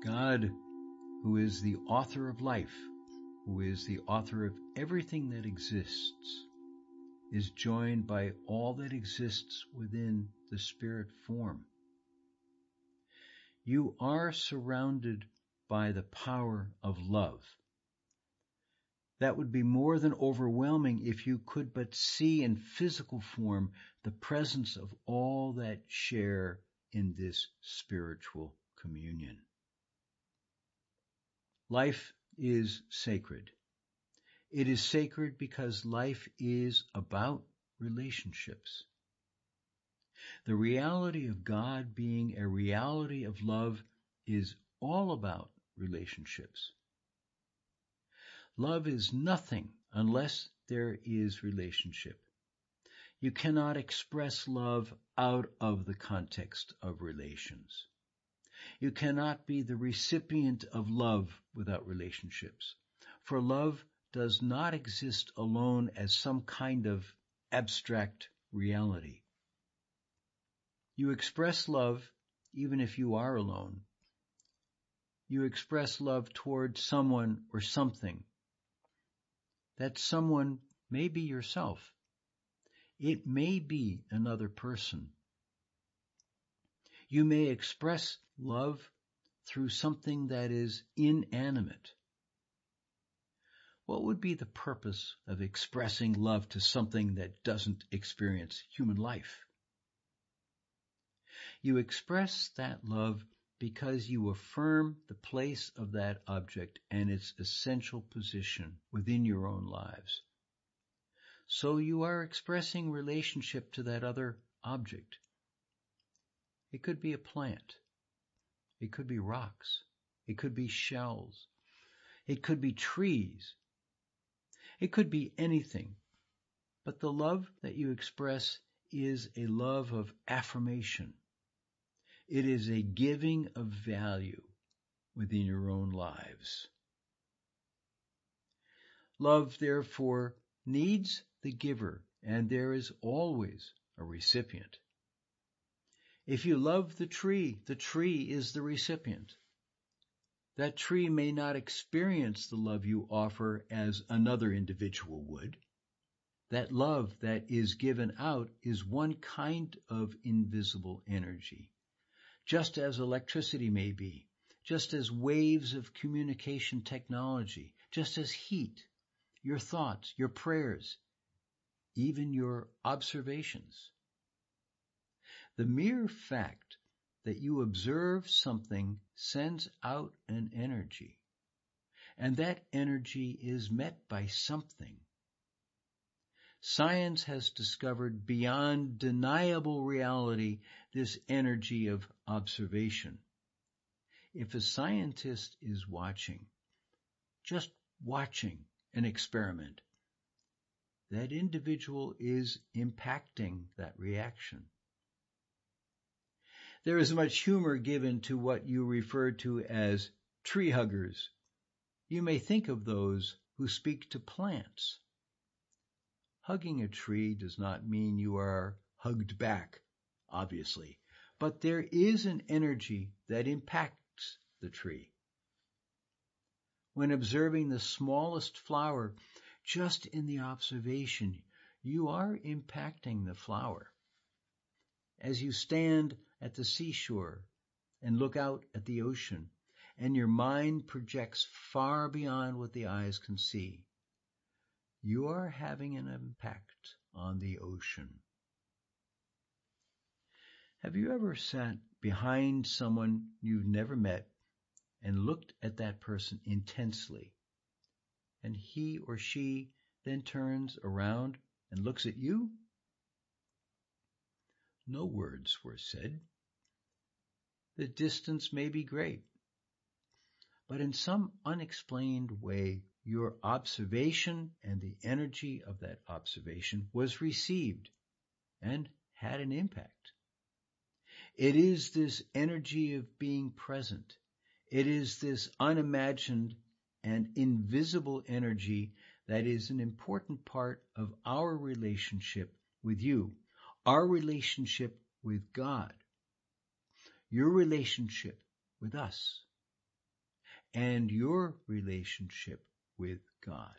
God, who is the author of life, who is the author of everything that exists, is joined by all that exists within the spirit form. You are surrounded by the power of love. That would be more than overwhelming if you could but see in physical form the presence of all that share in this spiritual communion. Life is sacred. It is sacred because life is about relationships. The reality of God being a reality of love is all about relationships. Love is nothing unless there is relationship. You cannot express love out of the context of relations. You cannot be the recipient of love without relationships, for love does not exist alone as some kind of abstract reality. You express love even if you are alone. You express love toward someone or something. That someone may be yourself. It may be another person. You may express love through something that is inanimate. What would be the purpose of expressing love to something that doesn't experience human life? You express that love because you affirm the place of that object and its essential position within your own lives. So you are expressing relationship to that other object. It could be a plant. It could be rocks. It could be shells. It could be trees. It could be anything. But the love that you express is a love of affirmation. It is a giving of value within your own lives. Love, therefore, needs the giver, and there is always a recipient. If you love the tree is the recipient. That tree may not experience the love you offer as another individual would. That love that is given out is one kind of invisible energy. Just as electricity may be, just as waves of communication technology, just as heat, your thoughts, your prayers, even your observations. The mere fact that you observe something sends out an energy, and that energy is met by something. Science has discovered beyond deniable reality this energy of observation. If a scientist is watching, just watching an experiment, that individual is impacting that reaction. There is much humor given to what you refer to as tree huggers. You may think of those who speak to plants. Hugging a tree does not mean you are hugged back, obviously, but there is an energy that impacts the tree. When observing the smallest flower, just in the observation, you are impacting the flower. As you stand at the seashore and look out at the ocean, and your mind projects far beyond what the eyes can see, you are having an impact on the ocean. Have you ever sat behind someone you've never met and looked at that person intensely, and he or she then turns around and looks at you? No words were said. The distance may be great, but in some unexplained way, your observation and the energy of that observation was received and had an impact. It is this energy of being present. It is this unimagined and invisible energy that is an important part of our relationship with you, our relationship with God, your relationship with us. and your relationship with God.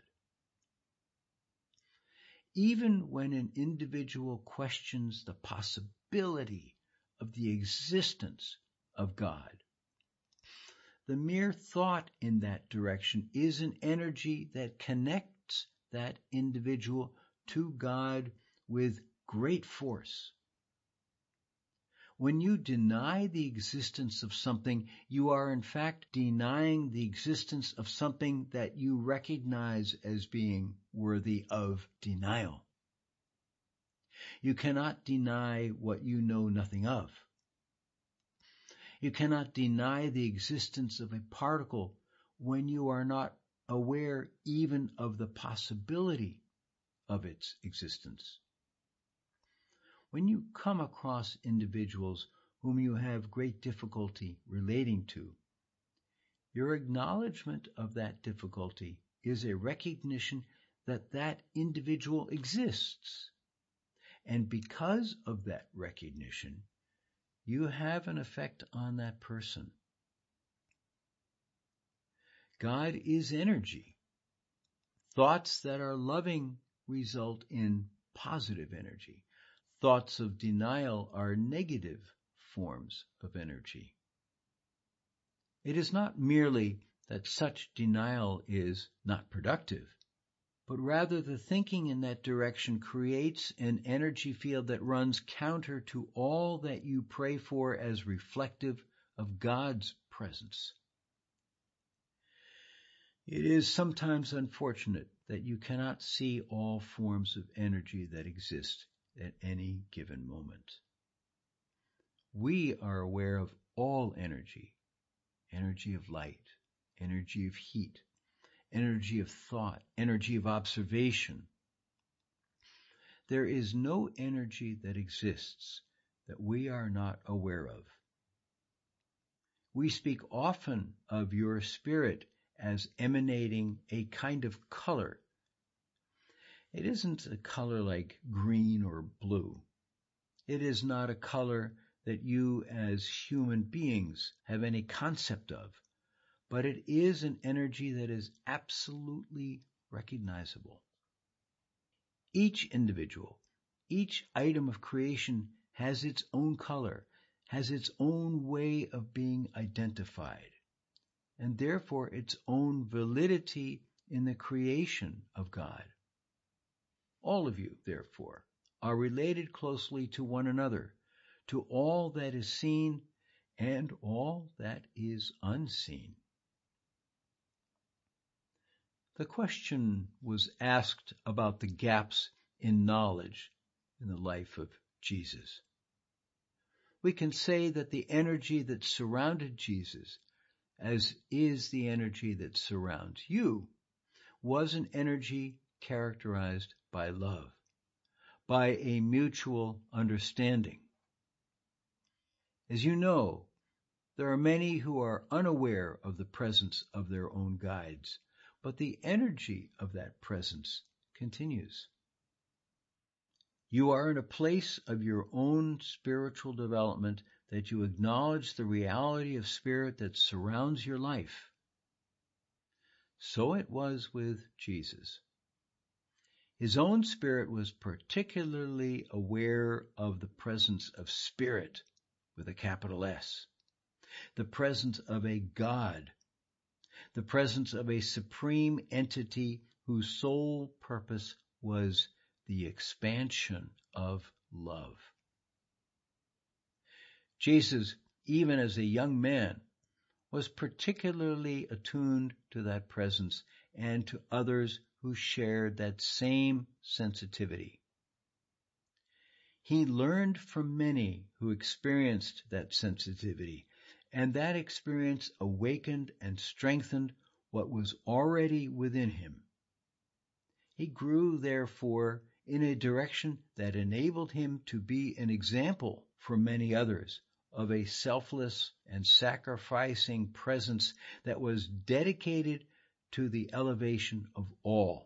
Even when an individual questions the possibility of the existence of God, the mere thought in that direction is an energy that connects that individual to God with great force. When you deny the existence of something, you are in fact denying the existence of something that you recognize as being worthy of denial. You cannot deny what you know nothing of. You cannot deny the existence of a particle when you are not aware even of the possibility of its existence. When you come across individuals whom you have great difficulty relating to, your acknowledgement of that difficulty is a recognition that that individual exists. And because of that recognition, you have an effect on that person. God is energy. Thoughts that are loving result in positive energy. Thoughts of denial are negative forms of energy. It is not merely that such denial is not productive, but rather the thinking in that direction creates an energy field that runs counter to all that you pray for as reflective of God's presence. It is sometimes unfortunate that you cannot see all forms of energy that exist at any given moment. We are aware of all energy, energy of light, energy of heat, energy of thought, energy of observation. There is no energy that exists that we are not aware of. We speak often of your spirit as emanating a kind of color. It isn't a color like green or blue. It is not a color that you as human beings have any concept of, but it is an energy that is absolutely recognizable. Each individual, each item of creation has its own color, has its own way of being identified, and therefore its own validity in the creation of God. All of you, therefore, are related closely to one another, to all that is seen and all that is unseen. The question was asked about the gaps in knowledge in the life of Jesus. We can say that the energy that surrounded Jesus, as is the energy that surrounds you, was an energy characterized by love, by a mutual understanding. As you know, there are many who are unaware of the presence of their own guides, but the energy of that presence continues. You are in a place of your own spiritual development that you acknowledge the reality of spirit that surrounds your life. So it was with Jesus. His own spirit was particularly aware of the presence of spirit with a capital S, the presence of a God, the presence of a supreme entity whose sole purpose was the expansion of love. Jesus, even as a young man, was particularly attuned to that presence and to others who shared that same sensitivity. He learned from many who experienced that sensitivity, and that experience awakened and strengthened what was already within him. He grew, therefore, in a direction that enabled him to be an example for many others of a selfless and sacrificing presence that was dedicated to the elevation of all.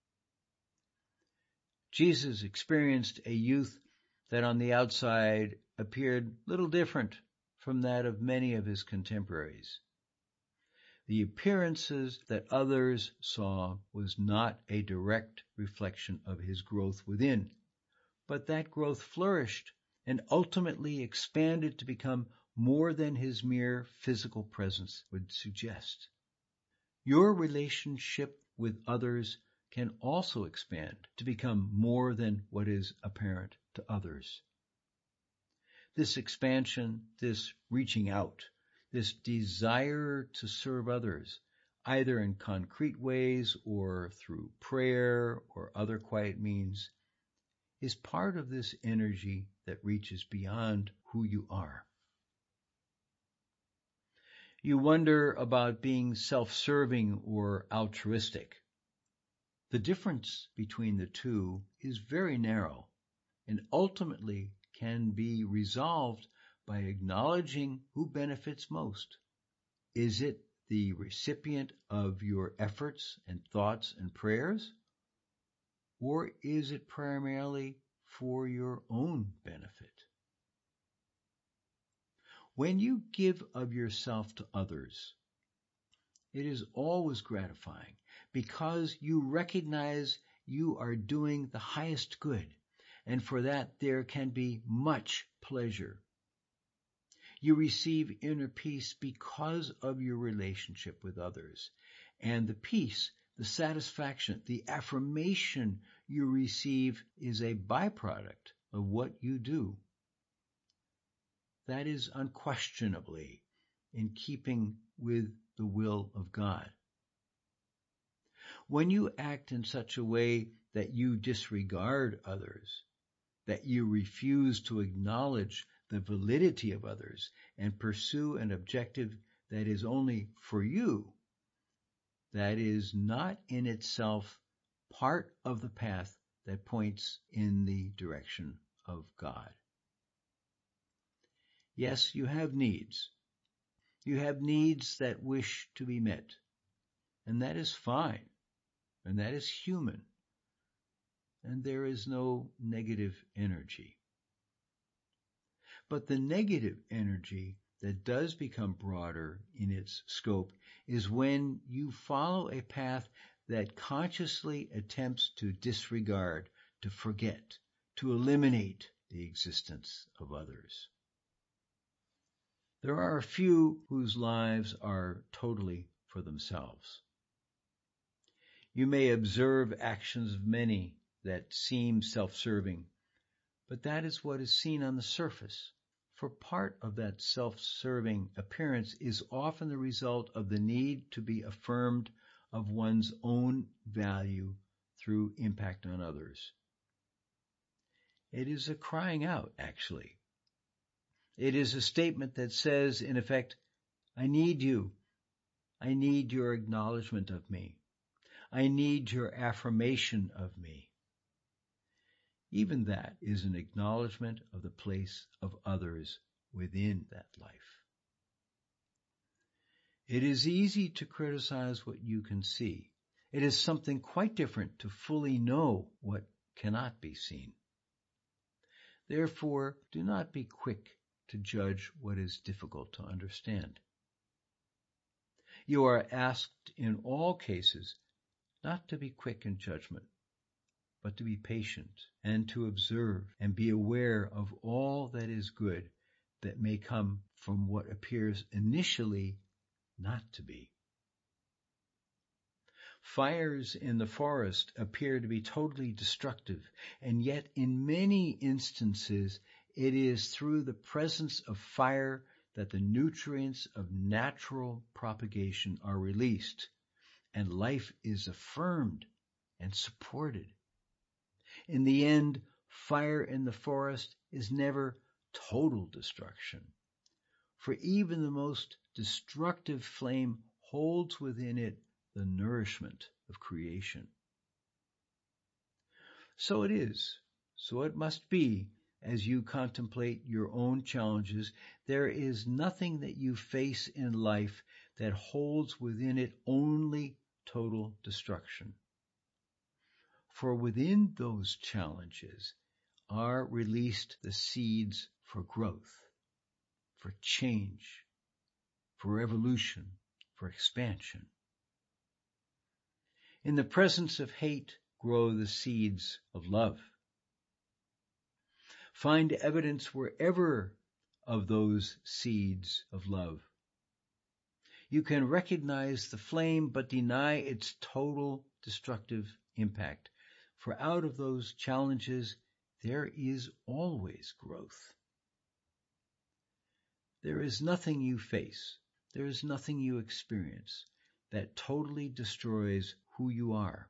Jesus experienced a youth that on the outside appeared little different from that of many of his contemporaries. The The appearances that others saw was not a direct reflection of his growth within, but that growth flourished and ultimately expanded to become more than his mere physical presence would suggest. Your relationship with others can also expand to become more than what is apparent to others. This expansion, this reaching out, this desire to serve others, either in concrete ways or through prayer or other quiet means, is part of this energy that reaches beyond who you are. You wonder about being self-serving or altruistic. The difference between the two is very narrow and ultimately can be resolved by acknowledging who benefits most. Is it the recipient of your efforts and thoughts and prayers? Or is it primarily for your own benefit? When you give of yourself to others, it is always gratifying because you recognize you are doing the highest good, and for that there can be much pleasure. You receive inner peace because of your relationship with others, and the peace, the satisfaction, the affirmation you receive is a byproduct of what you do. That is unquestionably in keeping with the will of God. When you act in such a way that you disregard others, that you refuse to acknowledge the validity of others and pursue an objective that is only for you, that is not in itself part of the path that points in the direction of God. Yes, you have needs. You have needs that wish to be met, and that is fine, and that is human, and there is no negative energy. But the negative energy that does become broader in its scope is when you follow a path that consciously attempts to disregard, to forget, to eliminate the existence of others. There are a few whose lives are totally for themselves. You may observe actions of many that seem self-serving, but that is what is seen on the surface. For part of that self-serving appearance is often the result of the need to be affirmed of one's own value through impact on others. It is a crying out, actually. It is a statement that says, in effect, I need you. I need your acknowledgement of me. I need your affirmation of me. Even that is an acknowledgement of the place of others within that life. It is easy to criticize what you can see. It is something quite different to fully know what cannot be seen. Therefore, do not be quick to judge what is difficult to understand. You are asked in all cases not to be quick in judgment, but to be patient and to observe and be aware of all that is good that may come from what appears initially not to be. Fires in the forest appear to be totally destructive, and yet in many instances it is through the presence of fire that the nutrients of natural propagation are released, and life is affirmed and supported. In the end, fire in the forest is never total destruction, for even the most destructive flame holds within it the nourishment of creation. So it is, so it must be, as you contemplate your own challenges. There is nothing that you face in life that holds within it only total destruction. For within those challenges are released the seeds for growth, for change, for evolution, for expansion. In the presence of hate grow the seeds of love. Find evidence wherever of those seeds of love. You can recognize the flame but deny its total destructive impact, for out of those challenges there is always growth. There is nothing you face, there is nothing you experience that totally destroys who you are.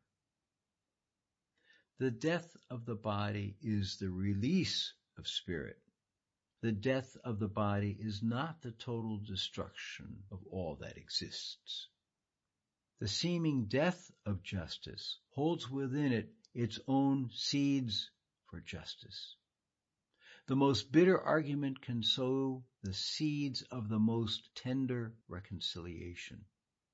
The death of the body is the release of spirit. The death of the body is not the total destruction of all that exists. The seeming death of justice holds within it its own seeds for justice. The most bitter argument can sow the seeds of the most tender reconciliation.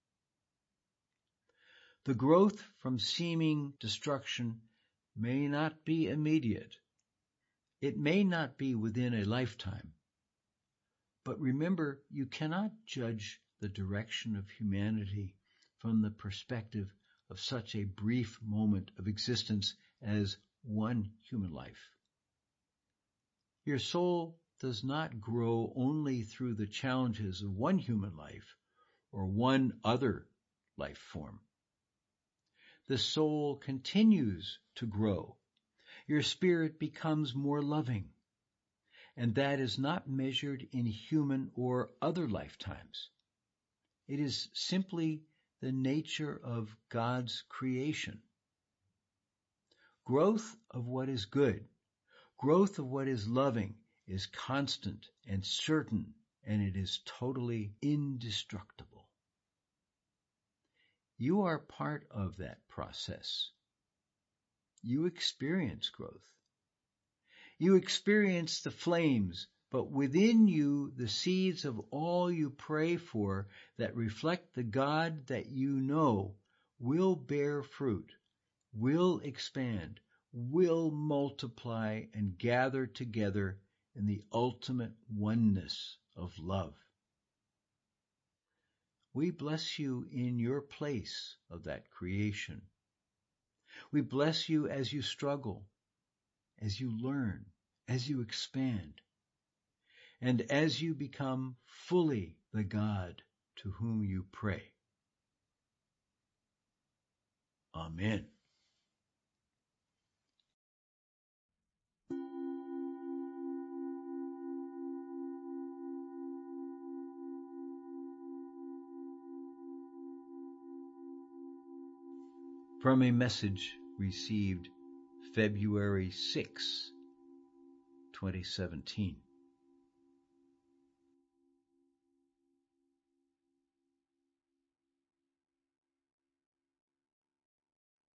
The growth from seeming destruction may not be immediate. It may not be within a lifetime. But remember, you cannot judge the direction of humanity from the perspective of such a brief moment of existence as one human life. Your soul does not grow only through the challenges of one human life or one other life form. The soul continues to grow. Your spirit becomes more loving, and that is not measured in human or other lifetimes. It is simply the nature of God's creation. Growth of what is good, growth of what is loving, is constant and certain, and it is totally indestructible. You are part of that process. You experience growth. You experience the flames, but within you the seeds of all you pray for that reflect the God that you know will bear fruit, will expand, will multiply and gather together in the ultimate oneness of love. We bless you in your place of that creation. We bless you as you struggle, as you learn, as you expand, and as you become fully the God to whom you pray. Amen. From a message received February 6, 2017.